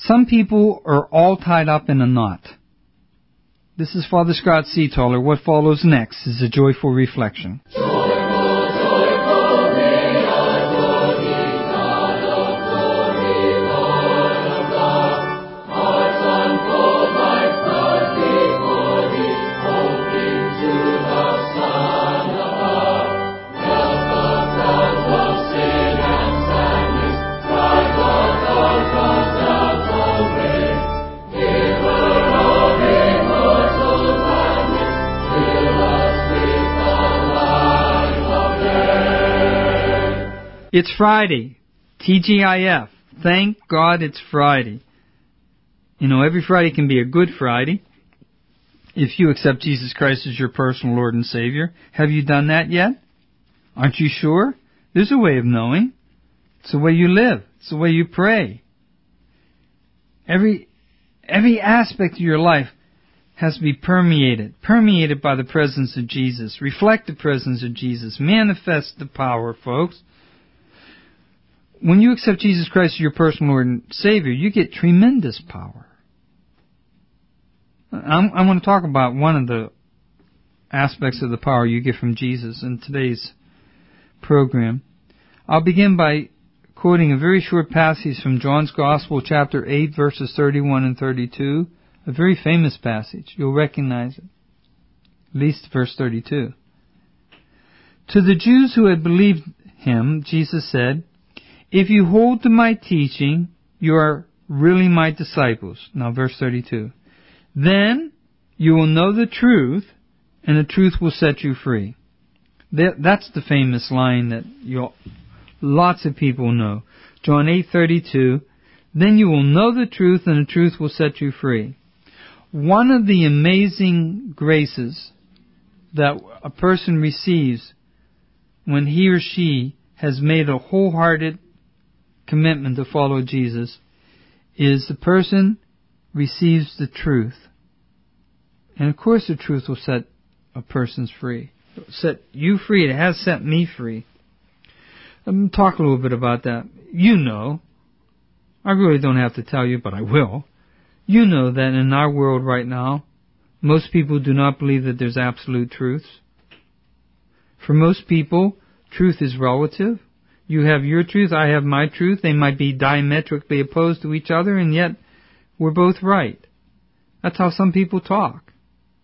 Some people are all tied up in a knot. This is Father Scott Seatoller. What follows next is a joyful reflection. It's Friday. TGIF. Thank God it's Friday. You know, every Friday can be a good Friday if you accept Jesus Christ as your personal Lord and Savior. Have you done that yet? Aren't you sure? There's a way of knowing. It's the way you live. It's the way you pray. Every aspect of your life has to be permeated by the presence of Jesus. Reflect the presence of Jesus. Manifest the power, folks. When you accept Jesus Christ as your personal Lord and Savior, you get tremendous power. I want to talk about one of the aspects of the power you get from Jesus in today's program. I'll begin by quoting a very short passage from John's Gospel, chapter 8, verses 31 and 32. A very famous passage. You'll recognize it. At least verse 32. To the Jews who had believed him, Jesus said, "If you hold to my teaching, you are really my disciples." Now verse 32. "Then you will know the truth, and the truth will set you free." That's the famous line that lots of people know. John 8:32. "Then you will know the truth, and the truth will set you free." One of the amazing graces that a person receives when he or she has made a wholehearted commitment to follow Jesus is the person receives the truth. And of course the truth will set a person free. It'll set you free. It has set me free. Let me talk a little bit about that. You know, I really don't have to tell you, but I will. You know that in our world right now, most people do not believe that there's absolute truth. For most people, truth is relative. You have your truth, I have my truth. They might be diametrically opposed to each other, and yet we're both right. That's how some people talk.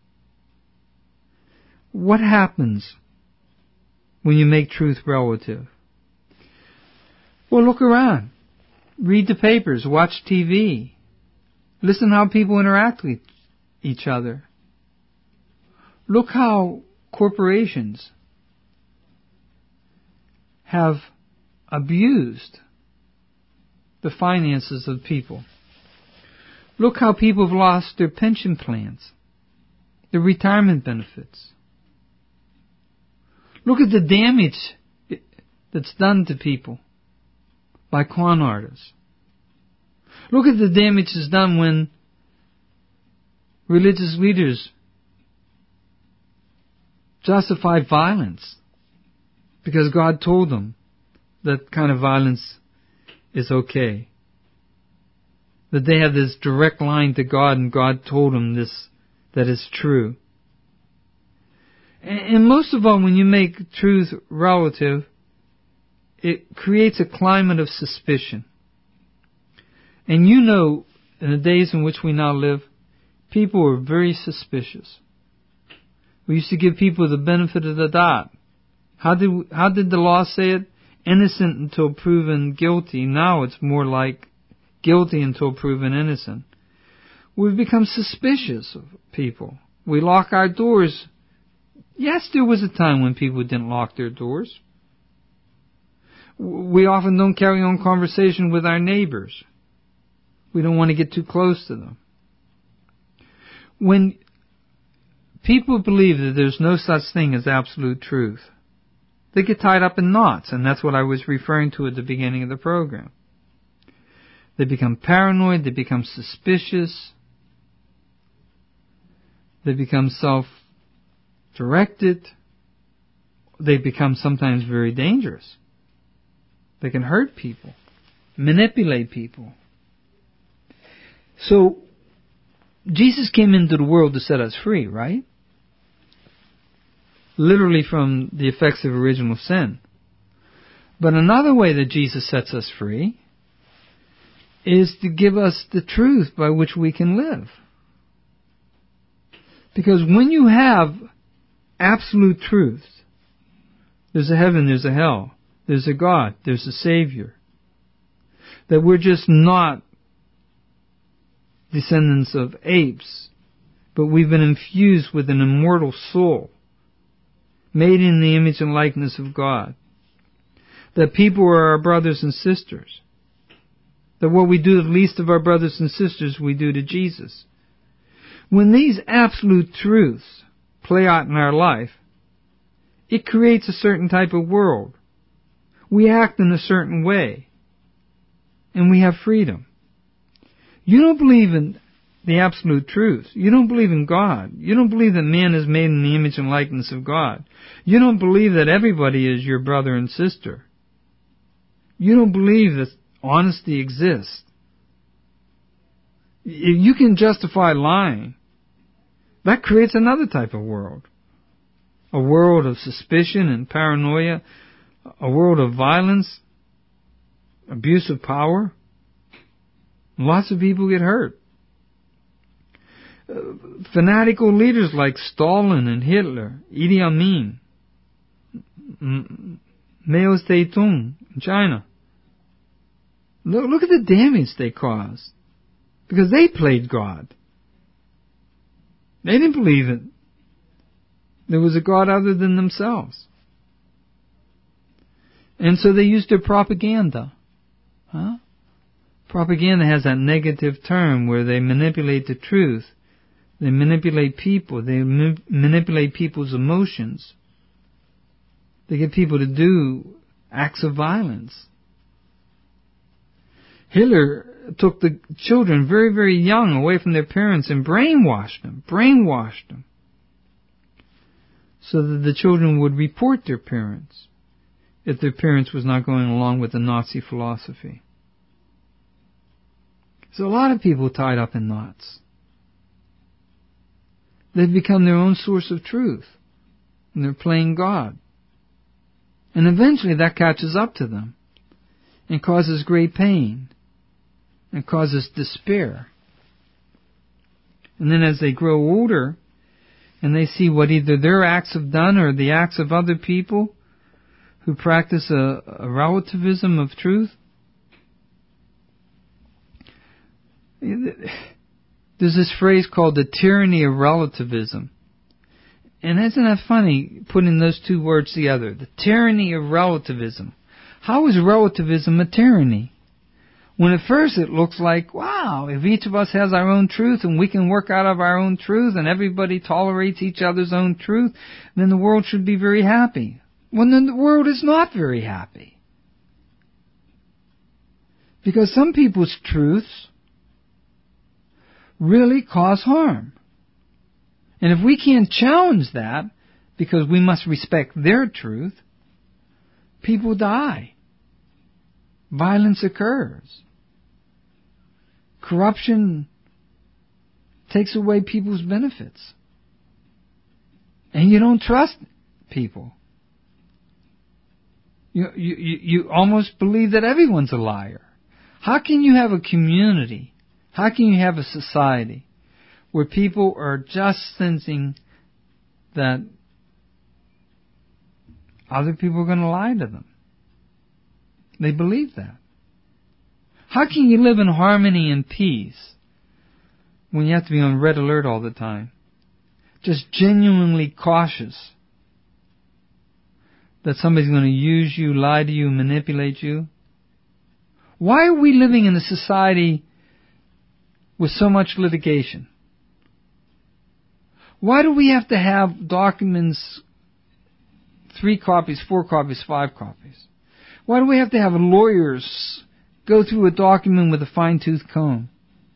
What happens when you make truth relative? Well, look around. Read the papers, watch TV. Listen how people interact with each other. Look how corporations have abused the finances of people. Look how people have lost their pension plans, their retirement benefits. Look at the damage that's done to people by con artists. Look at the damage that's done when religious leaders justify violence because God told them that kind of violence is okay. That they have this direct line to God, and God told them this, that is true. And most of all, when you make truth relative, it creates a climate of suspicion. And you know, in the days in which we now live, people are very suspicious. We used to give people the benefit of the doubt. How did the law say it? Innocent until proven guilty. Now it's more like guilty until proven innocent. We've become suspicious of people. We lock our doors. Yes, there was a time when people didn't lock their doors. We often don't carry on conversation with our neighbors. We don't want to get too close to them. When people believe that there's no such thing as absolute truth, they get tied up in knots, and that's what I was referring to at the beginning of the program. They become paranoid, they become suspicious, they become self-directed, they become sometimes very dangerous. They can hurt people, manipulate people. So, Jesus came into the world to set us free, right? Literally from the effects of original sin. But another way that Jesus sets us free is to give us the truth by which we can live. Because when you have absolute truth, there's a heaven, there's a hell, there's a God, there's a Savior, that we're just not descendants of apes, but we've been infused with an immortal soul, made in the image and likeness of God, that people are our brothers and sisters, that what we do to the least of our brothers and sisters we do to Jesus. When these absolute truths play out in our life, it creates a certain type of world. We act in a certain way, and we have freedom. You don't believe in the absolute truth. You don't believe in God. You don't believe that man is made in the image and likeness of God. You don't believe that everybody is your brother and sister. You don't believe that honesty exists. You can justify lying. That creates another type of world. A world of suspicion and paranoia. A world of violence. Abuse of power. Lots of people get hurt. Fanatical leaders like Stalin and Hitler, Idi Amin, Mao Zedong in China. Look at the damage they caused. Because they played God. They didn't believe it. There was a God other than themselves. And so they used their propaganda. Propaganda has that negative term where they manipulate the truth. They manipulate people. They manipulate people's emotions. They get people to do acts of violence. Hitler took the children very, very young away from their parents and brainwashed them, so that the children would report their parents if their parents was not going along with the Nazi philosophy. So a lot of people tied up in knots. They've become their own source of truth, and they're playing God. And eventually that catches up to them and causes great pain and causes despair. And then as they grow older and they see what either their acts have done or the acts of other people who practice a relativism of truth, there's this phrase called the tyranny of relativism. And isn't that funny, putting those two words together? The tyranny of relativism. How is relativism a tyranny? When at first it looks like, wow, if each of us has our own truth and we can work out of our own truth and everybody tolerates each other's own truth, then the world should be very happy. Well, then the world is not very happy. Because some people's truths really cause harm. And if we can't challenge that, because we must respect their truth, people die. Violence occurs. Corruption takes away people's benefits. And you don't trust people. You almost believe that everyone's a liar. How can you have a community? How can you have a society where people are just sensing that other people are going to lie to them? They believe that. How can you live in harmony and peace when you have to be on red alert all the time? Just genuinely cautious that somebody's going to use you, lie to you, manipulate you? Why are we living in a society with so much litigation? Why do we have to have documents, 3 copies, 4 copies, 5 copies? Why do we have to have lawyers go through a document with a fine-tooth comb?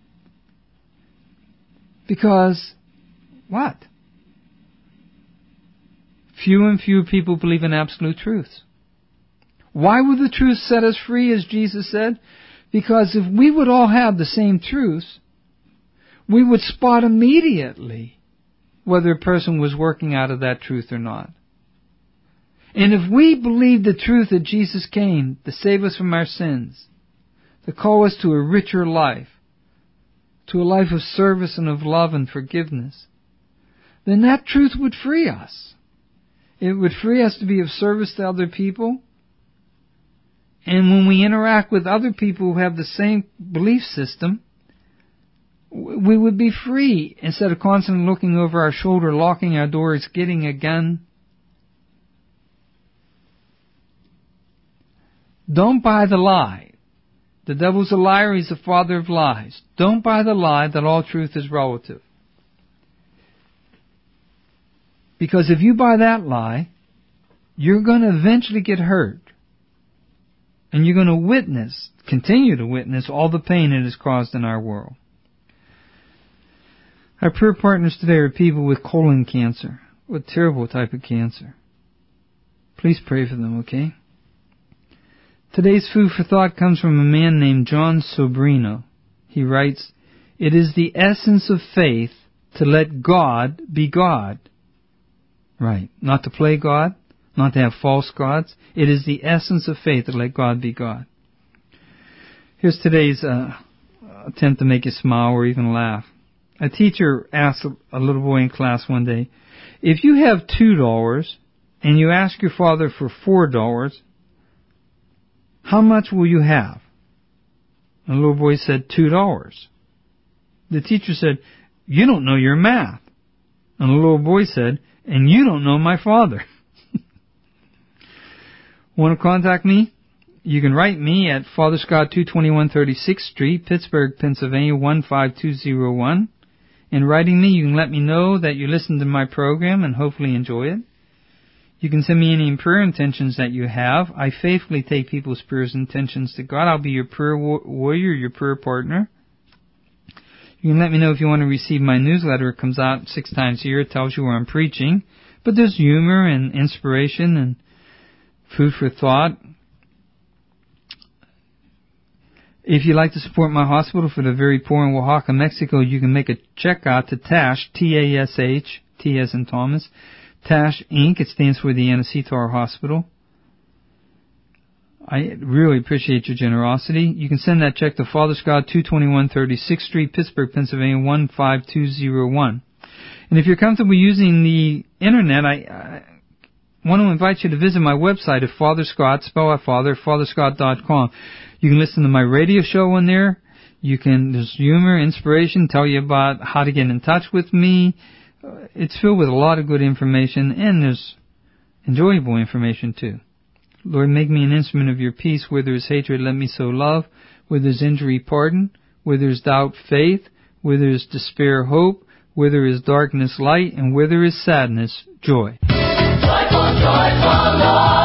Because, what? Few and fewer people believe in absolute truths. Why would the truth set us free, as Jesus said? Because if we would all have the same truth, we would spot immediately whether a person was working out of that truth or not. And if we believe the truth that Jesus came to save us from our sins, to call us to a richer life, to a life of service and of love and forgiveness, then that truth would free us. It would free us to be of service to other people. And when we interact with other people who have the same belief system, we would be free instead of constantly looking over our shoulder, locking our doors, getting a gun. Don't buy the lie. The devil's a liar. He's the father of lies. Don't buy the lie that all truth is relative. Because if you buy that lie, you're going to eventually get hurt. And you're going to continue to witness all the pain it has caused in our world. Our prayer partners today are people with colon cancer, with a terrible type of cancer. Please pray for them, okay? Today's food for thought comes from a man named John Sobrino. He writes, "It is the essence of faith to let God be God." Right. Not to play God, not to have false gods. It is the essence of faith to let God be God. Here's today's attempt to make you smile or even laugh. A teacher asked a little boy in class one day, if you have $2 and you ask your father for $4, how much will you have? And the little boy said, $2. The teacher said, you don't know your math. And the little boy said, and you don't know my father. Want to contact me? You can write me at Father Scott, 221 36th Street, Pittsburgh, Pennsylvania, 15201. In writing me, you can let me know that you listened to my program and hopefully enjoy it. You can send me any prayer intentions that you have. I faithfully take people's prayers and intentions to God. I'll be your prayer warrior, your prayer partner. You can let me know if you want to receive my newsletter. It comes out 6 times a year. It tells you where I'm preaching. But there's humor and inspiration and food for thought. If you'd like to support my hospital for the very poor in Oaxaca, Mexico, you can make a check out to TASH, T-A-S-H, T as in Thomas, TASH Inc. It stands for the Anacítar Hospital. I really appreciate your generosity. You can send that check to Father Scott, 221 36th Street, Pittsburgh, Pennsylvania, 15201. And if you're comfortable using the Internet, I want to invite you to visit my website at Father Scott, spell out Father, FatherScott.com. You can listen to my radio show on there. There's humor, inspiration, tell you about how to get in touch with me. It's filled with a lot of good information, and there's enjoyable information too. Lord, make me an instrument of your peace. Where there is hatred, let me sow love. Where there's injury, pardon. Where there's doubt, faith. Where there is despair, hope. Where there is darkness, light. And where there is sadness, joy. Joyful, joyful Lord.